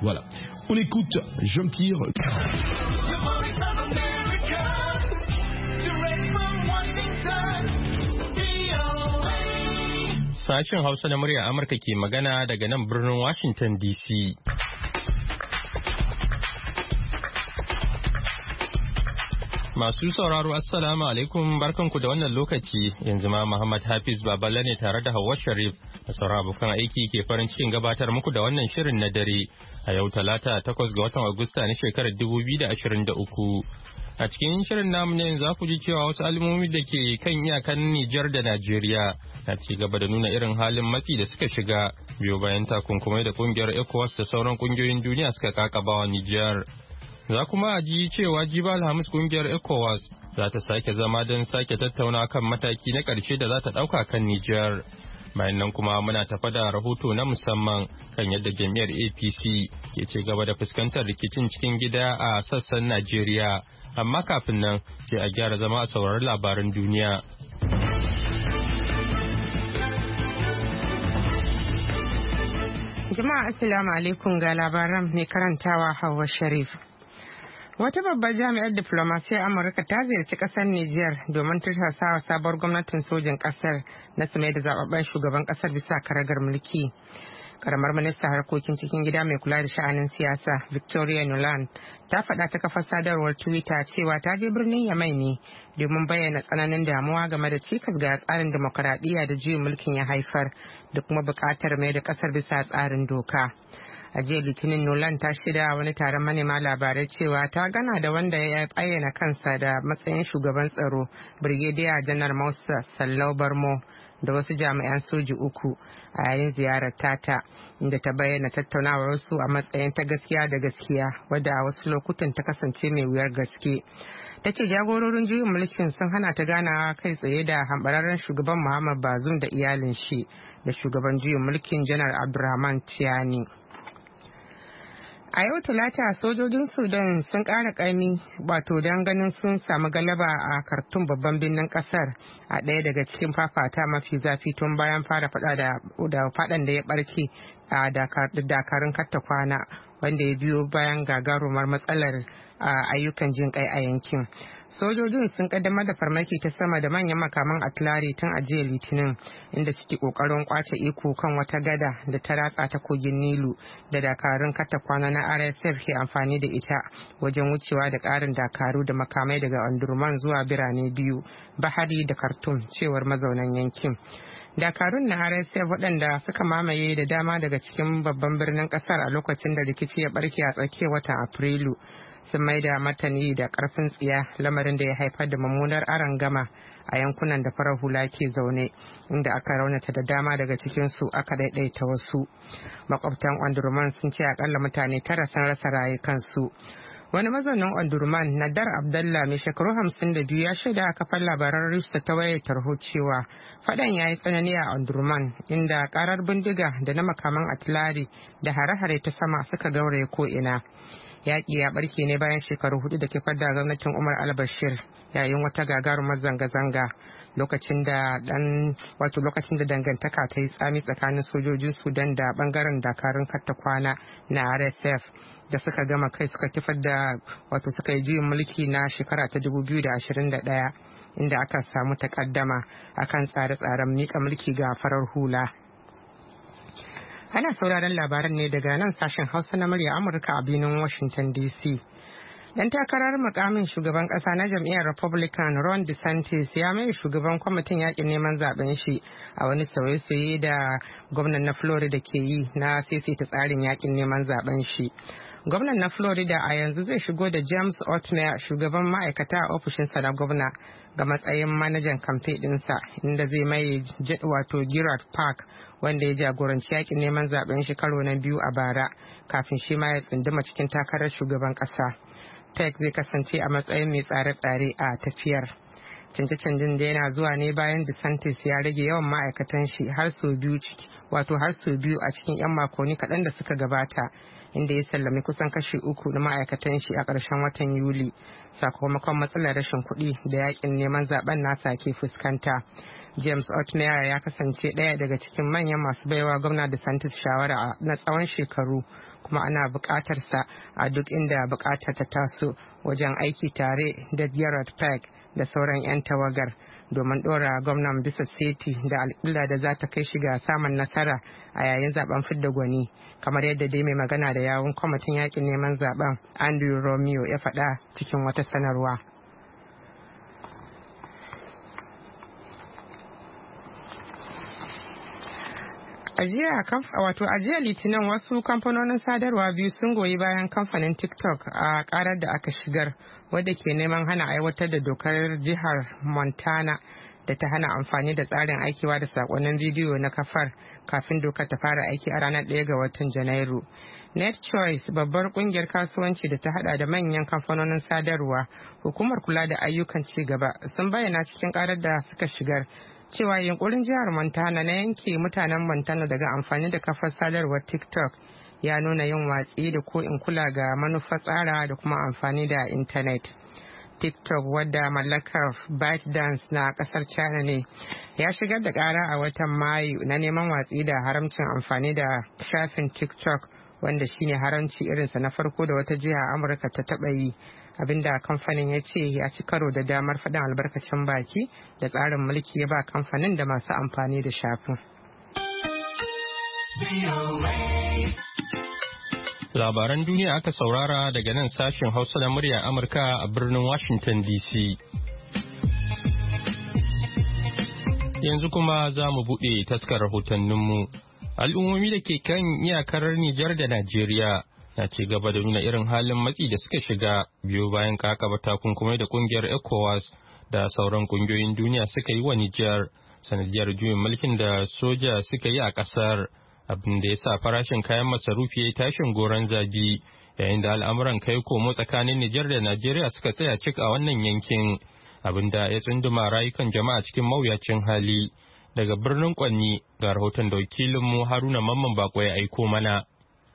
Voilà. On écoute Jean Tire. Sashen Hausa na murya Amurka ke magana daga nan birnin Washington DC. Masu sauraro Assalamu alaikum, barkanku da wannan lokaci. Yanzu ma Muhammad Hafiz Baballe ne tare da Hauwa Sharif da sauran abokan aiki ke farin cikin gabatar muku da wannan shirin na dare a yau Talata 8 ga watan Agusta na shekarar 2023. A cikin shirin namu ne za ku ji cewa wasu al'ummomi da ke kan iyakan Nijar da Najeriya na ci gaba da nuna irin halin matsi da suka shiga biyo bayan takunkumai da kungiyar ECOWAS da sauran kungiyoyin duniya suka kakabawa Nijar. Za kuma a ji cewa Jiba Alhamis kungiyar ECOWAS za ta sake zama don sake tattauna kan mataki na ƙarshe da za ta ɗauka kan Nijar. Bayan nan kuma muna tafa da rahoto na musamman kan yadda jam'iyyar APC ke ci gaba da fuskantar rikicin cikin gida a sassan Najeriya. Amma kafin nan sai a gyara zama a saurari labaran duniya. Jama'a Assalamu alaikum ga labaran mai karantawa Hauwa Sharif. Wata babbar jami'ar diflomasiyyar Amurka ta ziyarci kasar Nijar domin tursasawa sabuwar gwamnatin sojin kasar na su mai da zababben shugaban kasar bisa karagar mulki. Karamar minista harkokin cikin gida mai kula da sha'anin siyasa Victoria Nuland ta faɗa ta kafar sadarwar Twitter cewa ta je birnin Yamai ne domin bayyana tsananin damuwa game da cikas ga tsarin demokaradiyya da juyin mulkin ya haifar da kuma buƙatar mai da kasar bisa tsarin doka. A jiya Litinin Nolan ta shirya wani taron manema labarai cewa ta gana da wanda ya ayyana kansa da matsayin shugaban tsaro Brigadier Janar Musa Sallau Barmo da wasu jami'an soji uku a yayin ziyarar tata inda ta bayyana tattaunawar su a matsayin ta gaskiya da gaskiya wadda a wasu lokutan ta kasance mai wuyar gaske. Ta ce jagororin juyin mulkin sun hana ta ganawa kai tsaye da hambararren shugaban Muhammad Bazoum da iyalin shi da shugaban juyin mulkin Janar Abdurrahman Tiani. A yau Talata sojojin Sudan sun ƙara ƙaimi wato don ganin sun samu galaba a Khartoum babban birnin ƙasar a ɗaya daga cikin fafata mafi zafi tun bayan fara faɗan da ya ɓarke a dakarun katta kwana wanda ya biyo bayan gagarumar matsalar ayyukan jin kai a yankin. Sojojin sun kaddamar da farmaki ta sama da manyan makaman atilari tun a jiya Litinin inda suke kokarin kwace iko kan wata gada da ta ratsa ta kogin Nilu da dakarun katakwana na RSF ke amfani da ita wajen wucewa da karin dakaru da makamai daga Omdurman zuwa birane biyu, Bahari da Khartoum, cewar mazaunan yankin. Dakarun na RSF waɗanda suka mamaye da dama daga cikin babban birnin ƙasar a lokacin da rikici ya barke a tsakiyar watan Afrilu sun mai da martani da karfin tsiya, lamarin da ya haifar da mummunar arangama a yankunan da farar hula ke zaune inda aka raunata da dama daga cikinsu aka daidaita wasu. Makwabtan Omdurman sun ce akalla mutane 9 sun rasa rayukansu. Wani mazaunin Omdurman, Nadar Abdallah mai shekaru 52 ya shaida a kafar labaran Rista ta wayar tarho cewa fadan ya yi tsanani a Omdurman inda karar bindiga da na makaman atilari da hare-hare ta sama suka gauraye ko'ina. Yaƙi ya ɓarke ne bayan shekaru 4 da kifar da gwamnatin Umar al-Bashir yayin wata gagarumar zanga-zanga lokacin da dangantaka ta yi tsami tsakanin sojojin Sudan da bangaren dakarun katta kwana na RSF da suka gama kai suka kifar da suka yi juyin mulki na shekara ta 2021 inda aka samu takaddama akan tsare-tsaren miƙa mulki ga farar hula. Ana sauraron labaran ne daga nan sashen Hausa na murya Amurka a birnin Washington DC. Dan takarar mukamin shugaban kasa na jam'iyyar Republican Ron DeSantis ya mai shugaban kwamitin yakin neman zaben shi a wani sauye-sauye da gwamnan na Florida ke yi na saisaita tsarin yakin neman zaben shi. Gwamnan na Florida a yanzu zai shigo da James Otmer, shugaban ma'aikata a ofishinsa na gwamna, ga matsayin manajan kamfe ɗinsa, inda zai mai Gerard Park, wanda ya jagoranci yakin neman zaben shi karo na biyu a bara kafin shi ma ya tsunduma cikin takarar shugaban ƙasa. Park zai kasance a matsayin mai tsare-tsare a tafiyar. Canje-canjen da yana zuwa ne bayan DeSantis ya rage yawan ma'aikatan shi har sau biyu a cikin 'yan makonni kaɗan da suka gabata, inda ya sallami kusan kashi 3 na ma'aikatan shi a ƙarshen watan Yuli sakamakon matsalar rashin kuɗi da yakin neman zaben nasa ke fuskanta. James Otmer ya kasance ɗaya daga cikin manyan masu baiwa gwamna DeSantis shawara na tsawon shekaru, kuma ana buƙatarsa a duk inda buƙatar ta taso wajen aiki tare da Gerard Park da sauran 'yan tawagar domin ɗora gwamnan bisa seti da alƙilla da za ta kai shi ga samun nasara a yayin zaben fidda gwani, kamar yadda dai mai magana da yawun kwamitin yakin neman zaben Andrew Romeo ya faɗa cikin wata sanarwa. A jiya Litinin wasu kamfanonin sadarwa biyu sun goyi bayan kamfanin TikTok a karar da aka shigar wadda ke neman hana aiwatar da dokar jihar Montana da ta hana amfani da tsarin aikiwa da sakonnin bidiyo na kafar kafin dokar ta fara aiki a ranar 1 ga watan Janairu. NetChoice, babbar kungiyar kasuwanci da ta hada da manyan kamfanonin sadarwa, hukumar kula da ayyukan ci gaba, sun bayyana cikin karar da suka shigar cewa yunkurin jihar Montana na yanke mutanen Montana daga amfani da kafar sadarwar TikTok ya nuna yin watsi da ko in kula ga manufar tsara da kuma amfani da intanet. TikTok, wadda mallakar ByteDance na kasar China ne, ya shigar da kara a watan Mayu na neman watsi da haramcin amfani da shafin TikTok, wanda shine haramci irinsa na farko da wata jiha Amurka ta taba yi, abinda kamfanin ya ce ya ci karo da damar faɗin albarkacin baki da tsarin mulki ya ba kamfanin da masu amfani da shafin. Labaran duniya aka saurara daga nan sashen Hausa na murya Amurka a birnin Washington DC. Yanzu kuma za mu buɗe taskar rahotanninmu. Al'ummomi da ke kan iyakar Nijar da Najeriya na ci gaba da nuna irin halin matsi da suka shiga biyo bayan kakaba takunkumai da kungiyar ECOWAS da sauran kungiyoyin duniya suka yi wa Nijar sanadiyar juyin mulkin da soja suka yi a kasar, abin da ya sa farashin kayan masarufi ya yi tashin goron zabi yayin da al'amuran kai komo tsakanin Nijar da Najeriya suka tsaya cik a wannan yankin, abin da ya tsunduma rayukan jama'a cikin mawuyacin hali. Daga birnin Kwanni ga rahoton da wakilinmu Haruna Mamman Bako ya aiko mana.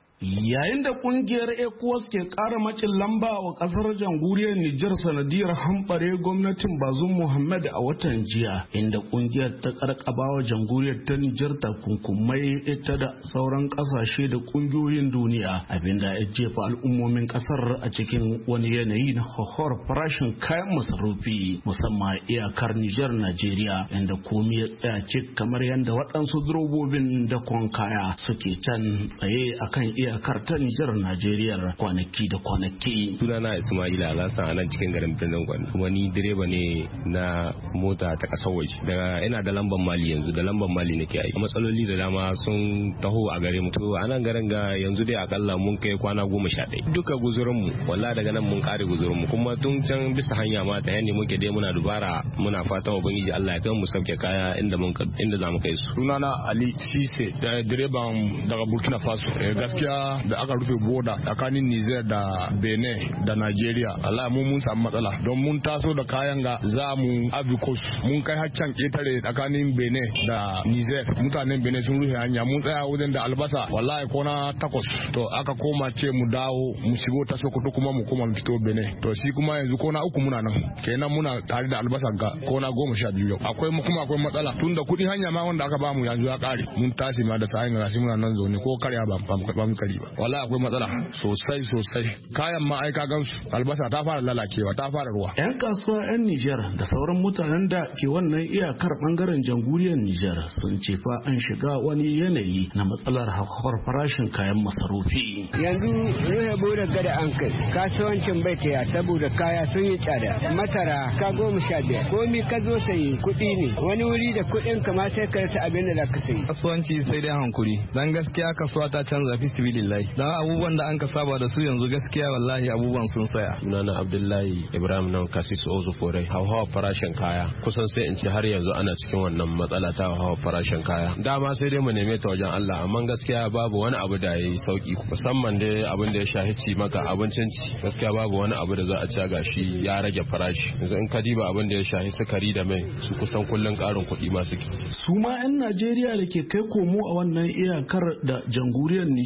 Yayin da kungiyar ECOWAS ke ƙara macin lamba wa ƙasar jamhuriyar Nijar sanadiyar hambare gwamnatin Bazoum Mohamed a watan jiya, inda kungiyar ta karkaba wa jamhuriyar ta Nijar takunkumai ita da sauran ƙasashe da kungiyoyin duniya, abinda ya jefa al'ummomin ƙasar a cikin wani yanayi na hauhawar farashin kayan masarufi musamman iyakar Nijar Najeriya, inda komai ya tsaya cik kamar yadda waɗansu durobobin dakon kaya suke can tsaye akan iyakar ta Nijar Najeriya kwanaki da kwanaki. Sunana Ismaila Alhassan a nan cikin garin Birnin Gwani, kuma ni direba ne na mota ta kasar waje. Daga ina da lambar Mali yanzu, da lambar Mali nake aiki. Matsaloli da dama sun taho a gare mu. To a nan garin ga yanzu dai akalla mun kai kwana 11. Duka guzurin mu wallahi daga nan mun kare guzurin mu, kuma tun can bisa hanya ma ta yanne muke dai muna dubara, muna fatan ubangiji Allah ya kai mu sauke kaya inda za mu kai su. Sunana Ali Sise, direban daga Burkina Faso. Gaskiya da aka rufe boda tsakanin Niger da Benin da Nigeria, Allah mun samu matsala don mun taso da kayan ga za mu Abikos, mun kai haccan ketare tsakanin Benin da Niger, mutanen Benin sun rufe hanya, mun tsaya wajen da albasa wallahi kona 8, to aka koma ce mu dawo mu shigo ta Sokoto kuma mu koma fito Benin, to shi kuma yanzu kona 3 muna nan, kenan muna tare da albasa ga kona 12 yau. Akwai matsala tunda kudi hanya ma wanda aka ba mu yanzu ya kare, mun tashi ma da sayin ga shi muna nan zaune ko karya ba mu kari ba, wallahi akwai matsala sosai. Kayan ma ai ka gansu, albasa ta fara lalacewa, ta fara ruwa. Yan kasuwa yan Nijar da sauran mutanen da ke wannan iyakar bangaren jamhuriyar Nijar sun ce fa an shiga wani yanayi na matsalar hauhawar farashin kayan masarufi. Yanzu ruhe bude gada an kai kasuwancin bai taya saboda kaya sun yi tsada, masara ka 15, komi ka zo sayi kuɗi ne, wani wuri da kuɗin ka ma sai ka rasa abin da za ka sayi. Kasuwanci sai dai hankuri, dan gaskiya kasuwa ta canza fi sibilillahi, dan abubuwan da an ka saba da su yanzu gaskiya wallahi abubuwan sun tsaya. Sunana Abdullahi Ibrahim nan Kasis Ozu Forai. Hauhawa farashin kaya kusan sai in ce har yanzu ana cikin wannan matsala ta hauhawa farashin kaya. Dama sai dai mu neme ta wajen Allah, amma gaskiya babu wani abu da yayi sauki, musamman dai abin da ya shahi ci maka abincin ci. Gaskiya babu wani abu da za a ci gashi ya rage farashi. Yanzu in ka diba abin da ya shahi sukari da mai, su kusan kullun karin kuɗi masu ki. Su ma 'yan Najeriya da ke kai komo a wannan iyakar da jamhuriyar Nijar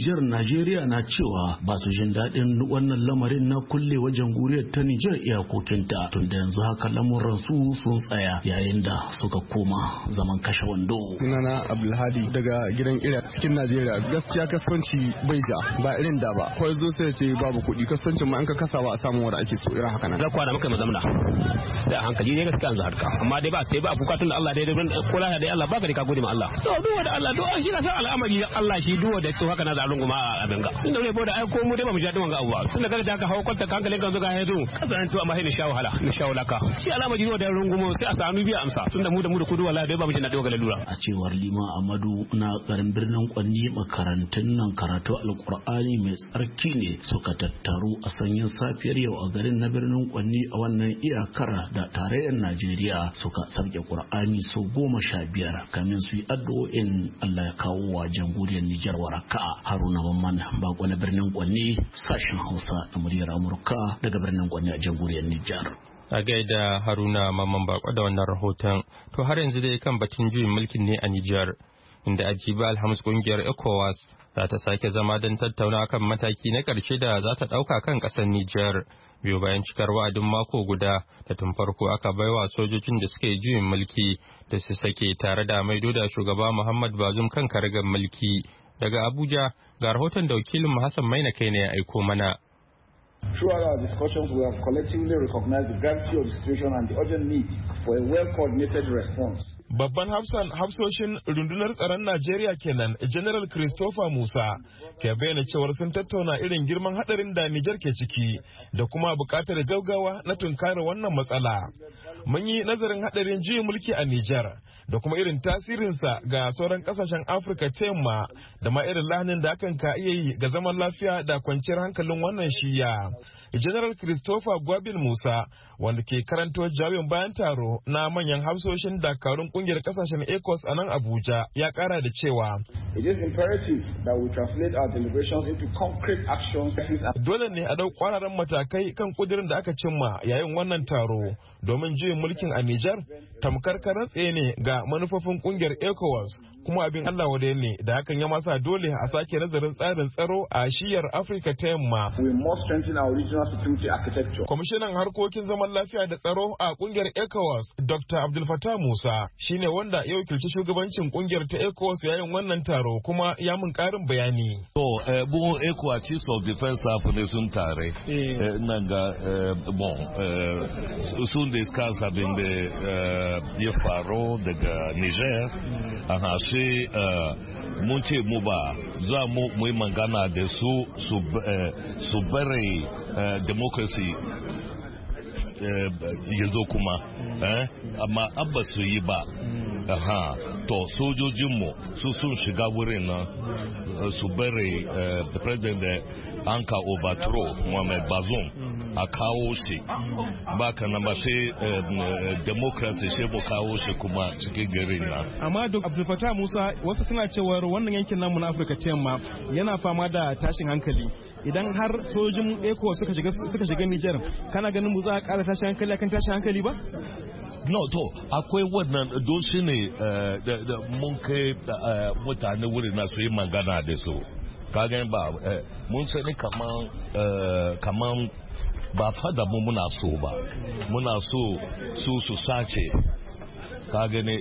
Najeriya na cewa ba su jin daɗin wannan lamarin na kulle wajen guriyar ta Nijar iyakokinta tunda yanzu haka lamuran su sun tsaya yayin da suka koma zaman kashe wando. Sunana Abdulhadi daga gidan Ira cikin Najeriya. Gaskiya kasuwanci bai da ba irin da ba. Kawai zo sai ce babu kuɗi, kasuwancin ma an ka kasawa a samu wanda ake so irin haka nan. Zakwa da muka mu zamna. Sai a hankali ne gaskiya an harka. Amma dai ba sai ba kuka tun da Allah dai ko lafiya dai Allah baka da ka gode ma Allah. To duwa da Allah do shi ka san al'amari Allah shi duwa da to haka na da runguma a abin ga. Inda ne boda ai ko mu dai ba mu ji wanga abuwa. Tunda kaga da ka hawo kwanta ka hankalin ka zo ga yanzu. Kasan to amma sai ni sha wahala, ni sha walaka. Shi al'amari duwa da rungumo sai a sanu biya amsa. Tunda mu da kudu wallahi dai ba mu ji daɗi ga lalura. A cewar Liman Amadu na garin birnin Kwanni, makarantun nan karatu Alkur'ani mai tsarki ne suka tattaru a sanyin safiyar yau a garin na birnin Kwanni a wannan iyakar da tarayyar Najeriya suka sauke Qur'ani so 15 kamin su yi addu'o'in Allah ya kawo wa jamhuriyar Nijar waraka. Haruna Mamman Bako na birnin Kwanni, sashen Hausa na muryar Amurka daga birnin Kwanni a jamhuriyar Nijar. A gaida Haruna Mamman Bako da wannan rahoton. To har yanzu dai kan batun juyin mulkin ne a Nijar, inda Ajiba Alhamis kungiyar ECOWAS za ta sake zama don tattauna kan mataki na ƙarshe da za ta ɗauka kan ƙasar Nijar. Biyo bayan cikar wa'adin mako guda da tun farko aka baiwa sojojin da suka yi juyin mulki da su sake tare da maido da shugaba Muhammad Bazoum kan karagar mulki. Daga Abuja ga rahoton da wakilin Hassan Maina kai ne ya aiko mana. Throughout our discussions, we have collectively recognized the gravity of the situation and the urgent need for a well-coordinated response. Babban hafsoshin rundunar tsaron Najeriya kenan, General Christopher Musa, ke bayyana cewar sun tattauna irin girman hadarin da Nijar ke ciki da kuma bukatar gaggawa na tunkara wannan matsala. Mun yi nazarin hadarin juyin mulki a Nijar da kuma irin tasirinsa ga sauran kasashen Afirka ta yamma da ma irin lahanin da hakan ka iya yi ga zaman lafiya da kwanciyar hankalin wannan shiya. General Christopher Gwabin Musa, wanda ke karanto jawabin bayan taro na manyan hafsoshin dakarun kungiyar kasashen ECOWAS a nan Abuja, ya kara da cewa It is imperative that we translate our deliberations into concrete actions. Dole ne a dau kwararan matakai kan kudirin da aka cimma yayin wannan taro domin juyin mulkin a Nijar tamkar karan tsaye ne ga manufofin kungiyar ECOWAS, kuma abin Allah wadai ne da hakan ya masa dole a sake nazarin tsarin tsaro a shiyar Afirka ta yamma. We must strengthen our regional security architecture. Kwamishinan harkokin zaman lafiya da tsaro a kungiyar ECOWAS, Dr. Abdul Fattah Musa, shine wanda ya wakilci shugabancin kungiyar ta ECOWAS yayin wannan taro, kuma ya mun karin bayani. To, bu ECOWAS Chiefs of Defense Staff ne sun tare. Nan ga sun discuss abin da ya faru daga Niger. Aha, sai mun ce mu ba za mu yi magana da su bari democracy ya zo kuma, amma abba su yi ba. Aha, to sojojinmu su sun shiga wurin nan su bari president da an ka overthrow Muhammad Bazoum a kawo shi baka na ba sai democracy sai mu kawo shi kuma cikin garin nan. Amma Dr. Abdul Fattah Musa, wasu suna cewa wannan yankin namu na Afirka ta yamma yana fama da tashin hankali. Idan har sojin ECOWAS suka shiga Nijar, kana ganin mu za a ƙara tashin hankali akan tashin hankali ba? No, to akwai wannan don shi ne mun kai mutane wurin na su yi magana da su. Kagan ba mun sani kaman ba fada mu muna so ba, muna so su sace ka gani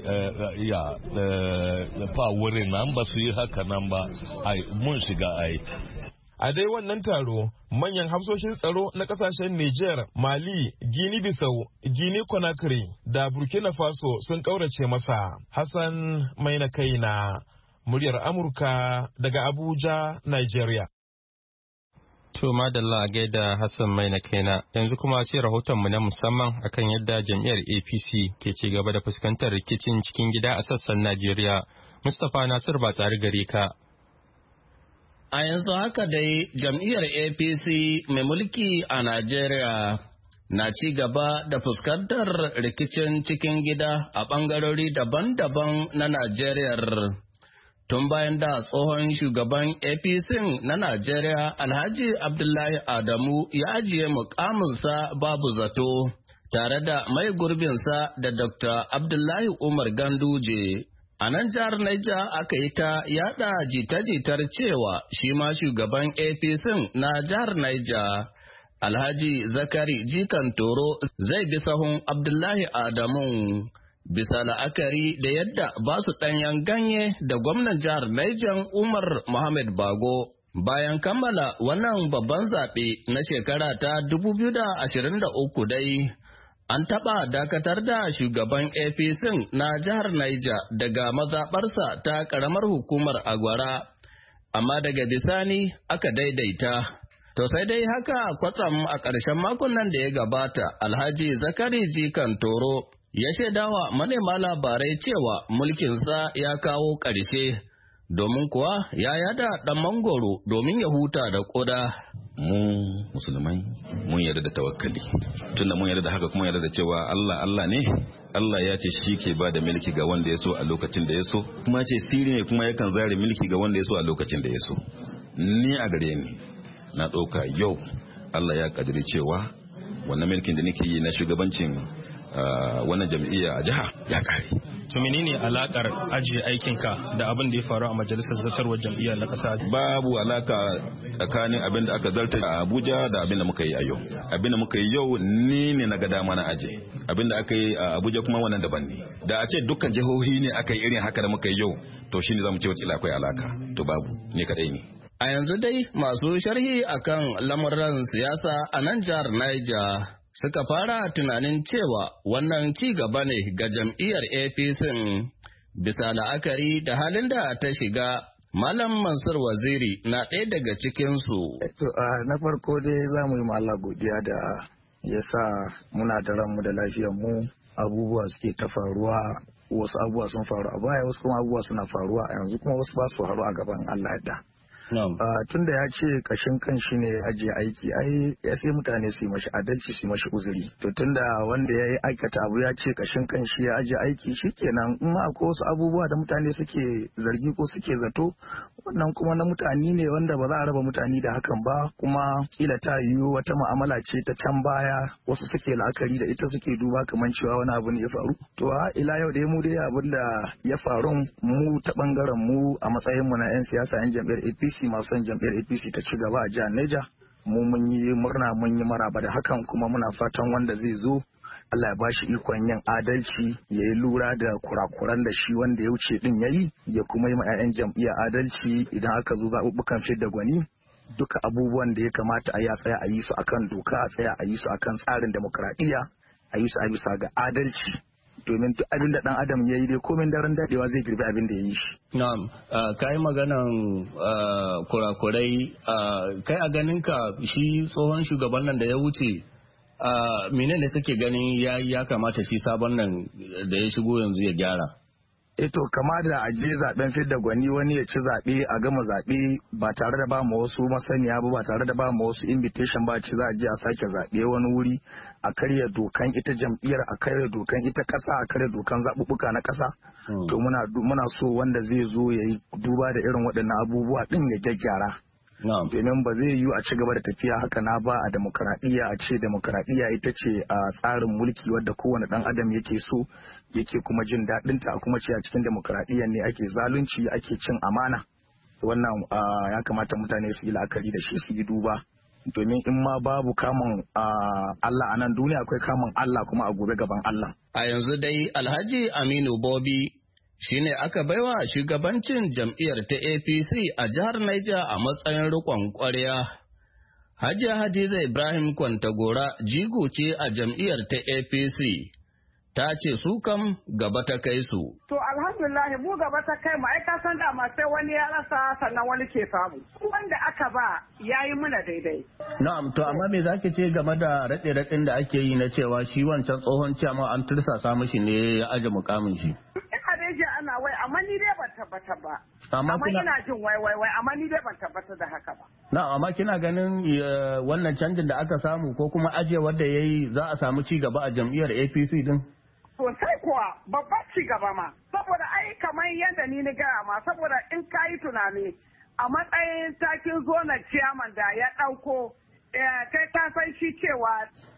fa wurin nan ba su yi haka nan ba mun shiga ai. A dai wannan taro, manyan hafsoshin tsaro na kasashen Niger, Mali, Guinea-Bissau, Guinea-Conakry da Burkina Faso sun kaurace masa. Hassan Maina Kaina, muryar Amurka daga Abuja, Nigeria. To madalla a gaida Hassan Maina Kaina, yanzu kuma sai rahotonmu na musamman akan yadda jam'iyyar APC ke ci gaba da fuskantar rikicin cikin gida a sassan Najeriya. Mustapha Nasir ba tsari gare ka. A yanzu haka dai jam'iyyar APC mai mulki a Najeriya na ci gaba da fuskantar rikicin cikin gida a ɓangarori daban-daban na Najeriya. Tun bayan da tsohon shugaban APC na Najeriya Alhaji Abdullahi Adamu ya ajiye mukaminsa babu zato, tare da mai gurbinsa da Dr. Abdullahi Umar Ganduje. A nan jihar Niger aka yi ta yada jita-jitar cewa shi ma shugaban APC na jihar Niger, Alhaji Zakari Jikan Toro zai bi sahun Abdullahi Adamu bisa la'akari da yadda ba su ɗanyen ganye da gwamnan jihar Niger Umar Mohamed Bago. Bayan kammala wannan babban zaɓe na shekara ta 2023 dai, an taɓa dakatar da shugaban APC na jihar Niger daga mazaɓarsa ta ƙaramar hukumar Agwara, amma daga bisani aka daidaita. To sai dai haka kwatsam a ƙarshen makon nan da ya gabata, Alhaji Zakari Jikan Toro ya shaidawa manema labarai cewa mulkinsa ya kawo ƙarshe, domin kuwa ya yada ɗan mangoro domin ya huta da ƙuda. Mu musulmai mun yarda da tawakkali, tunda mun yarda da haka kuma yarda da cewa Allah ne. Allah ya ce shi ke ba da mulki ga wanda ya so a lokacin da ya so, kuma ce sirri ne kuma yakan zare mulki ga wanda ya so a lokacin da ya so. Ni a gare ni na ɗauka yau Allah ya kadiri cewa wannan mulkin da nake yi na shugabancin wannan jam'iyya a jiha ya kare. To menene alakar ajiye aikinka da abin da ya faru a majalisar zartarwar jam'iyyar na kasa? Babu alaka tsakanin abin da aka zarta a Abuja da abin da muka yi a yau. Abin da muka yi yau ni ne na ga dama na aje. Abin da aka yi a Abuja kuma wannan daban ne. Da a ce dukkan jihohi ne aka yi irin haka da muka yi yau, to shine zamu ce wata akwai alaka. To babu, ne kadai ne. A yanzu dai masu sharhi akan lamuran siyasa a nan jihar Niger suka fara tunanin cewa wannan ci gaba ne ga jam'iyyar APC bisa la'akari da halin da ta shiga. Malam Mansur Waziri na ɗaya daga cikinsu. Na farko dai za mu yi ma Allah godiya da ya sa muna da ranmu da lafiyar mu, abubuwa suke ta faruwa, wasu abubuwa sun faru a baya, wasu kuma abubuwa suna faruwa a yanzu, kuma wasu ba su faru a gaban Allah da. Tun da ya ce kashin kan shi ne ajiye aiki, ai ya sai mutane su yi mashi adalci, su yi mashi uzuri. To tun da wanda ya yi aikata abu ya ce kashin kan shi ya ajiye aiki, shi kenan in ma akwai wasu abubuwa da mutane suke zargi ko suke zato, wannan kuma na mutane ne wanda ba za a raba mutane da hakan ba, kuma kila ta yiwu wata mu'amala ce ta can baya wasu suke la'akari da ita, suke duba kamar cewa wani abu ne ya faru. To ila yau dai mu dai abin da ya faru mu ta bangaren mu a matsayin mu na 'yan siyasa 'yan jam'iyyar APC masu son jam'iyyar APC ta ci gaba a jihar Niger, mu mun yi murna, mun yi maraba da hakan, kuma muna fatan wanda zai zo Allah ya bashi ikon yin adalci, ya yi lura da kurakuran da shi wanda ya wuce din yayi, ya kuma yi ma 'ya'yan jam'iyyar adalci idan aka zo zaɓuɓɓukan fidda gwani. Duka abubuwan da ya kamata a yi a tsaya a yi su akan doka, a tsaya a yi su akan tsarin demokradiyya, a yi su a bisa ga adalci. Domin duk abin da ɗan adam ya yi dai komin daren daɗewa zai girbi abin da ya yi shi. Na'am, ka yi maganan kurakurai, kai a ganin ka shi tsohon shugaban nan da ya wuce, menene kake ganin ya kamata shi sabon nan da ya shigo yanzu ya gyara? To kama da aje zaben fidda gwani wani ya ci zaɓe a gama zaɓe ba tare da ba ma wasu masaniya ba tare da ba ma wasu invitation ba, ci za a je a sake zaɓe wani wuri, a karya dokan ita jam'iyyar, a karya dokan ita ƙasa, a karya dokan zaɓuɓɓuka na ƙasa. To muna so wanda zai zo ya yi duba da irin waɗannan abubuwa ɗin ya gyaggyara. Domin ba zai yiwu a ci gaba da tafiya haka na ba a demokradiyya, a ce demokradiyya ita ce a tsarin mulki wadda kowane ɗan adam yake so, yake kuma jin daɗinta, a kuma ce a cikin demokradiyya ne ake zalunci, ake cin amana. Wannan ya kamata mutane su yi la'akari da shi, su yi duba. Domin in ma babu kamun Allah a nan duniya, akwai kamun Allah kuma a gobe gaban Allah. A yanzu dai Alhaji Aminu Bobi shine aka baiwa shugabancin jam'iyyar ta APC a jihar Niger a matsayin riƙon ƙwarya. Hajiya Hadiza Ibrahim Kwantagora jigo ce a jam'iyyar ta APC. Ta ce su kam gaba ta kai su. To alhamdulillah mu gaba ta kai mu, ai ka san dama sai wani ya rasa sannan wani ke samu. Wanda aka ba yayi muna daidai. Na'am, to amma me zaki ce game da raɗe-raɗin da ake yi na cewa shi wancan tsohon ciyaman an tursasa mishi ne ya aje mukamin shi? Ana wai, amma ni dai ban tabbata ba. Amma ina jin wai, amma ni dai ban tabbata da haka ba. Na, amma kina ganin wannan canjin da aka samu ko kuma ajewar da yayi za a samu ci gaba a jam'iyyar APC din? Sosai kuwa, babban ci gaba ma. Saboda ai kamar yadda ni gaya ma, saboda in ka yi tunani a matsayin takin zonar ciyaman da ya ɗauko, kai ta san shi cewa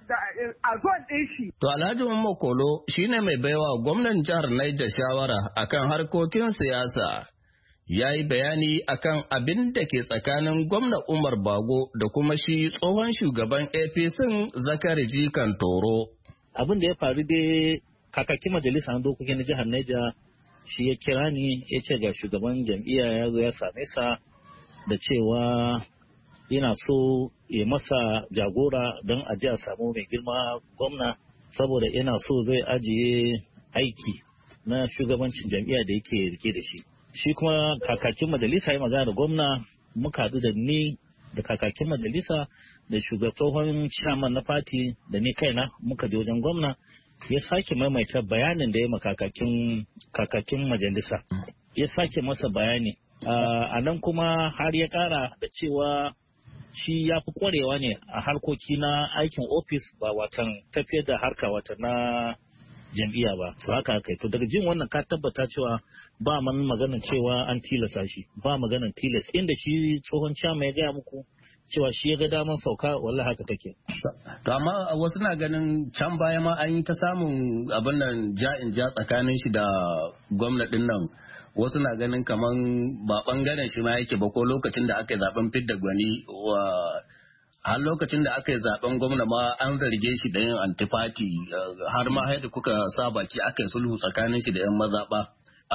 a zon ɗin shi. To Alhaji Umar Kolo shine mai baiwa gwamnan jihar Niger shawara akan harkokin siyasa. Ya yi bayani akan abin da ke tsakanin gwamna Umar Bago da kuma shi tsohon shugaban APC Zakari Jikan Toro. Abin da ya faru dai kakakin majalisar dokokin jihar Niger shi ya kira ni ya ce ga shugaban jam'iyya ya zo ya same sa da cewa yana so ya masa jagora don a ji a samu mai girma gwamna saboda yana so zai ajiye aiki na shugabancin jam'iyya da yake rike da shi. Shi kuma kakakin majalisa ya magana da gwamna muka haɗu da ni da kakakin majalisa da shugaban chairman na fati da ni kaina muka je wajen gwamna ya sake maimaita bayanin da ya ma kakakin majalisa ya sake masa bayani a nan kuma har ya kara da cewa shi ya fi kwarewa ne a harkoki na aikin ofis ba watan tafiyar da harka wata na jam'iyya ba to haka kai to daga jin wannan ka tabbata cewa ba man maganar cewa an tilasa shi ba maganar tilas inda shi tsohon chama ya gaya muku cewa shi ya ga daman sauka wallahi haka take. To amma wasu na ganin can baya ma an yi ta samun abin nan ja'in ja tsakanin shi da gwamnatin nan wasu na ganin kaman ba bangaren shi ma yake ba ko lokacin da aka yi zaben fidda gwani har lokacin da aka yi zaben gwamna ma an zarge shi da yin antifati har ma haida kuka sa baki aka yi sulhu tsakanin shi da yan mazaɓa.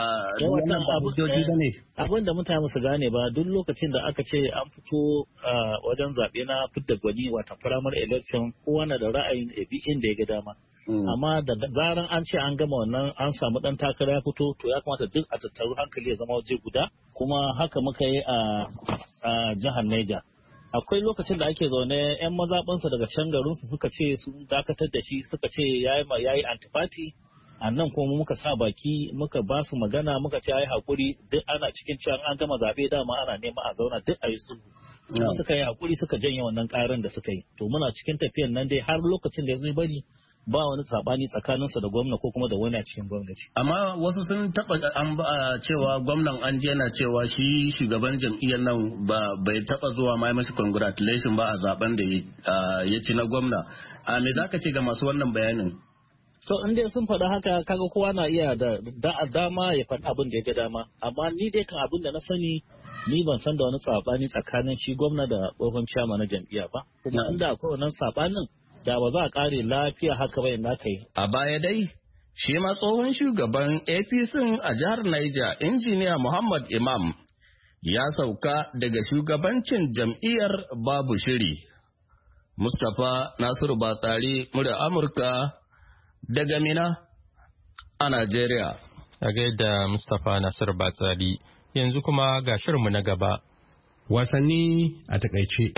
Abin da mutane su gane ba duk lokacin da aka ce an fito wajen zaɓe na fidda gwani wata primary election kowa na da ra'ayin inda ya ga dama. Amma da zaran an ce an gama wannan an samu ɗan takara ya fito to ya kamata duk a tattaru hankali ya zama waje guda kuma haka muka yi a jihar Niger. Akwai lokacin da ake zaune 'yan mazaɓansa daga can garinsu suka ce sun dakatar da shi suka ce ya yi antifati. A nan kuma muka sa baki muka ba su magana muka ce ai hakuri duk ana cikin cewa an gama zaɓe dama ana nema a zauna duk a yi sulhu. Suka yi hakuri suka janye wannan ƙarin da suka yi. To muna cikin tafiyan nan dai har lokacin da ya zai bari ba wani sabani tsakaninsa da gwamna ko kuma da wani a cikin gwamnati. Amma wasu sun taɓa cewa gwamnan an je na cewa shi shugaban jam'iyyar nan bai taɓa zuwa ma mashi congratulation ba a zaben da ya ci na gwamna. Me za ka ce ga masu wannan bayanin? So in dai sun faɗa haka kaga kowa na iya da dama ya faɗi abin da ya ga dama amma ni dai kan abin da na sani ni ban san da wani sabani tsakanin shi gwamna da tsohon ciyama na jam'iyya ba kuma inda akwai wannan sabanin da ba za a kare lafiya haka ba yadda kai. A baya dai shi ma tsohon shugaban APC a jihar Niger injiniya Muhammad Imam ya sauka daga shugabancin jam'iyyar babu shiri. Mustapha Nasiru Batsari murya Amurka daga Mina a Najeriya. A gaida Mustapha Nasir Batsari yanzu kuma ga shirinmu na gaba. Wasanni a takaice.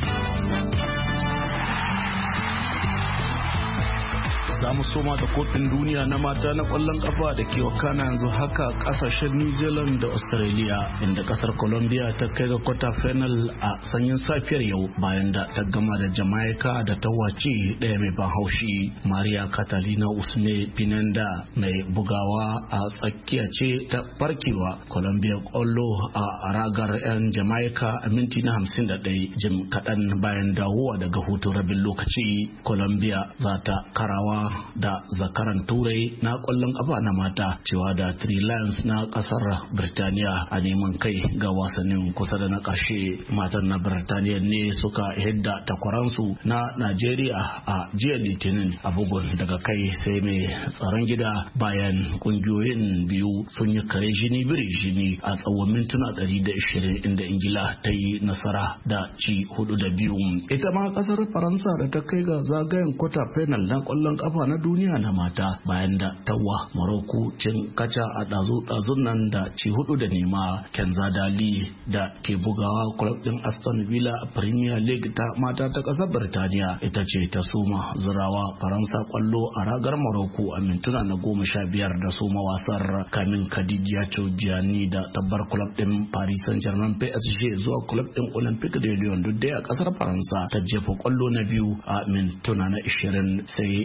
Za mu soma da kofin duniya na mata na kwallon kafa da ke wakana yanzu haka kasashen New Zealand da Australia inda kasar Colombia ta kai ga quarter final a sanyin safiyar yau bayan da ta gama da Jamaica da ta wace daya mai ban haushi. Maria Catalina Usme Pinenda mai bugawa a tsakiya ce ta farkewa Colombia kwallo a ragar 'yan Jamaica a minti na 51 jim kaɗan bayan dawowa daga hutun rabin lokaci. Colombia za ta karawa da zakaran turai na kwallon kafa na mata cewa da Three Lions na kasar Birtaniya a neman kai ga wasannin kusa da na ƙarshe. Matan na Birtaniya ne suka hidda takwaransu na Najeriya a jiya Litinin a bugun daga kai sai mai tsaron gida bayan kungiyoyin biyu sun yi kare jini biri jini a tsawon mintuna 120 inda Ingila ta yi nasara da ci 4-2. Ita ma kasar Faransa da ta kai ga zagayen kwata final na kwallon kafa na duniya na mata bayan da tawa Morocco cin kaca a ɗazun nan da ci 4-0. Kenza Dali da ke bugawa club din Aston Villa a Premier League ta mata ta ƙasar Birtaniya ita ce ta suma zurawa Faransa kwallo a ragar Morocco a mintuna na 15 da suma wasar kamin Khadija Gianni da tabbar club din Paris Saint-Germain PSG zuwa club din Olympique de Lyon duk dai a ƙasar Faransa ta jefa kwallo na biyu a mintuna na 20 sai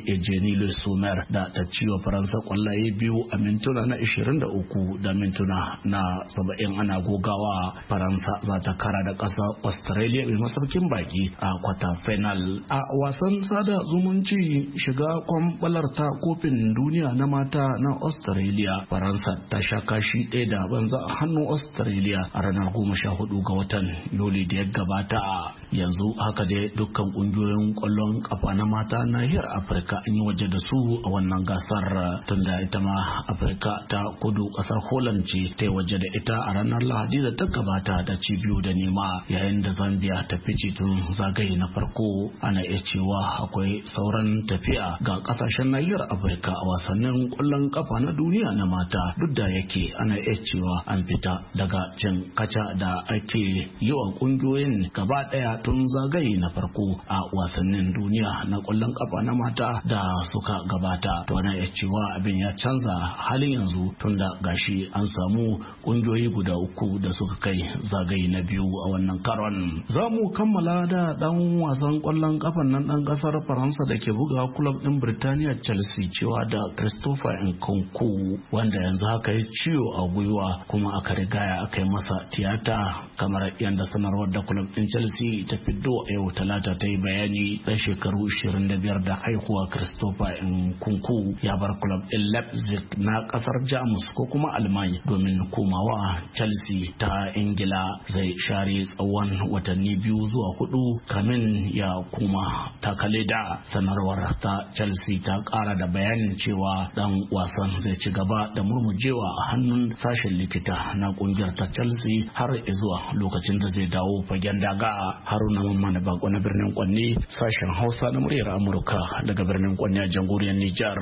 Denis Le Sommer da ta ciwa Faransa kwallaye biyu a mintuna na 23 da mintuna na 70 ana gogawa. Faransa za ta kara da ƙasar Australia mai masaukin baki a kwata final. A wasan sada zumunci shiga kwambalar ta kofin duniya na mata na Australia, Faransa ta sha kashi ɗaya da banza a hannun Australia a ranar 14 ga watan Yuli da ya gabata. Yanzu haka dai dukkan kungiyoyin kwallon kafa na mata nahiyar Afirka an yi waje da su a wannan gasar, tunda ita ma Afirka ta kudu kasar Holland ce ta yi waje da ita a ranar Lahadi da ta gabata da ci 2 da nema, yayin da Zambia ta fice tun zagaye na farko. Ana iya cewa akwai sauran tafiya ga kasashen nahiyar Afirka a wasannin kwallon kafa na duniya na mata, duk da yake ana iya cewa an fita daga cin kaca da ake yi wa kungiyoyin gaba daya tun zagaye na farko a wasannin duniya na kwallon kafa na mata da suka gabata. To ana iya cewa abin ya canza halin yanzu, tunda gashi an samu kungiyoyi guda 3 da suka kai zagaye na 2 a wannan karon. Za mu kammala da dan wasan kwallon kafan nan dan kasar Faransa da ke buga club din Birtaniya Chelsea cewa da Christopher Nkunku, wanda yanzu haka ya ciwo a gwiwa kuma aka rigaya aka yi masa tiyata, kamar yadda sanarwar da club din Chelsea ta fiddo a yau Talata ta yi bayani. Dan shekaru 25 da haihuwa Christopher Nkunku ya bar club din Leipzig na kasar Jamus ko kuma Almanya domin komawa Chelsea ta Ingila. Zai share tsawon watanni 2 zuwa 4 kamin ya kuma takale da. Sanarwar ta Chelsea ta kara da bayanin cewa dan wasan zai ci gaba da murmujewa a hannun sashen likita na kungiyar ta Chelsea har zuwa lokacin da zai dawo fagen daga. Haruna Mamman Bako na birnin Kwanne, sashen Hausa na muryar Amurka daga birnin Kwanne a jamhuriyar Nijar.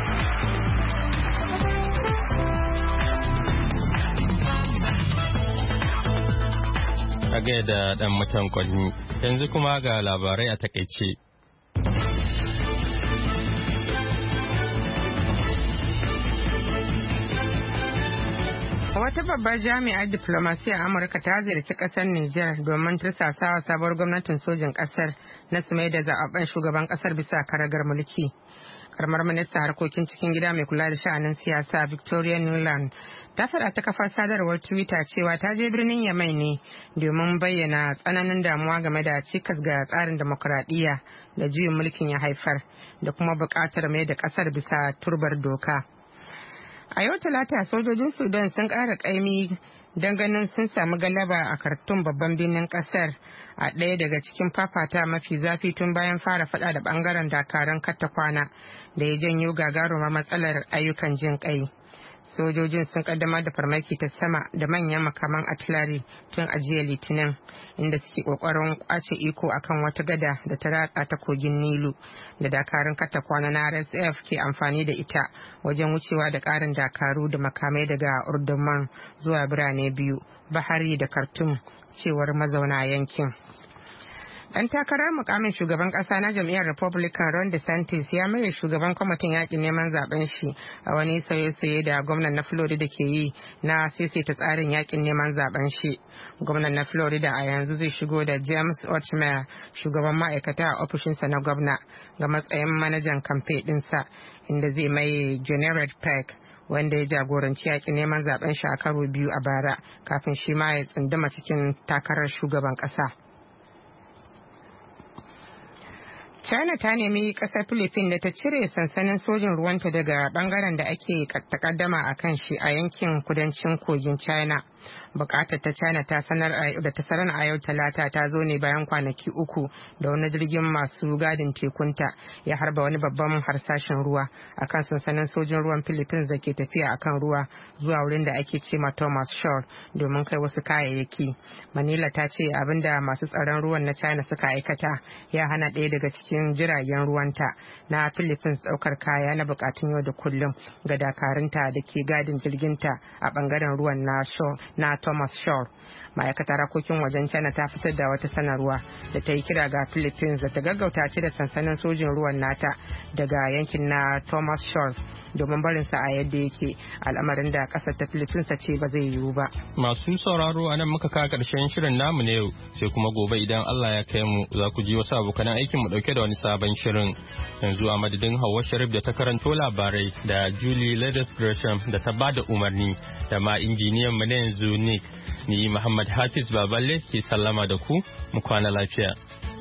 A gaida dan mutan Kwanne, yanzu kuma ga labarai a takaice. Wata babbar jami'ar diplomasiyyar Amurka ta ziyarci kasar Nijar domin tursasawa sabuwar gwamnatin sojin kasar na su mai da zaɓaɓɓen shugaban kasar bisa karagar mulki. Karamar minista harkokin cikin gida mai kula da sha'anin siyasa Victoria Nuland ta faɗa ta kafar sadarwar Twitter cewa ta je birnin Yamai ne domin bayyana tsananin damuwa game da cikas ga tsarin demokuraɗiyya da juyin mulkin ya haifar da kuma buƙatar mai da ƙasar bisa turbar doka. A yau Talata sojojin Sudan sun ƙara ƙaimi don ganin sun samu galaba a Khartoum babban birnin ƙasar a ɗaya daga cikin fafata mafi zafi tun bayan fara faɗa da ɓangaren dakarun katakwana da ya janyo gagarumar matsalar ayyukan jin ƙai. Sojojin sun kaddamar da farmaki ta sama da manyan makaman artillery tun a jiya Litinin, inda suke kokarin kwace iko akan wata gada da ta ratsa ta kogin Nilu da dakarun katakwana na RSF ke amfani da ita wajen wucewa da karin dakaru da makamai daga Urdumman zuwa birane biyu, Bahari da Khartoum, cewar mazauna yankin. Dan takarar mukamin shugaban kasa na jam'iyyar Republican Ron DeSantis ya maye shugaban kwamitin yakin neman zaben shi a wani sauye-sauye da gwamnan na Florida ke yi na saisaita tsarin yakin neman zaben shi. Gwamnan na Florida a yanzu zai shigo da James Otmire, shugaban ma'aikata a ofishinsa na gwamna, ga matsayin manajan kamfe ɗinsa, inda zai maye Jared Peck, wanda ya jagoranci yakin neman zaben shi a karo 2 a bara kafin shi ma ya tsunduma cikin takarar shugaban kasa. China ta nemi kasar Philippines da ta cire sansanin sojin ruwanta daga bangaren da ake takaddama a kan shi a yankin kudancin kogin China. Bukatar ta China ta sanar a yau Talata ta zo ne bayan kwanaki 3 da wani jirgin masu gadin tekunta ya harba wani babban harsashen ruwa akan sansanin sojin ruwan Philippines da ke tafiya akan ruwa zuwa wurin da ake cema Thomas Shore domin kai wasu kayayyaki. Manila ta ce abinda masu tsaron ruwan na China suka aikata ya hana ɗaya daga cikin jiragen ruwanta na Philippines ɗaukar kaya na bukatun yau da kullum ga dakarunta da ke gadin jirginta a bangaren ruwan na Shore na Thomas Shore. Ma'aikatar harkokin wajen China ta fitar da wata sanarwa da ta yi kira ga Philippines da ta gaggauta da sansanin sojin ruwan nata daga yankin na Thomas Shore domin barinsa a yadda yake, al'amarin da kasar ta Philippines ce ba zai yiwu ba. Masu sauraro a nan muka kawo karshen shirin namu na yau, sai kuma gobe idan Allah ya kai mu za ku ji wasu abokan aikin mu dauke da wani sabon shirin. Yanzu a madadin Hauwa Sharif da ta karanto labarai da Julie Ledes Gresham da ta bada umarni da ma injiniyan mu na yanzu Nick, ni Muhammad Hafiz Baballe ke sallama da ku, mu kwana lafiya.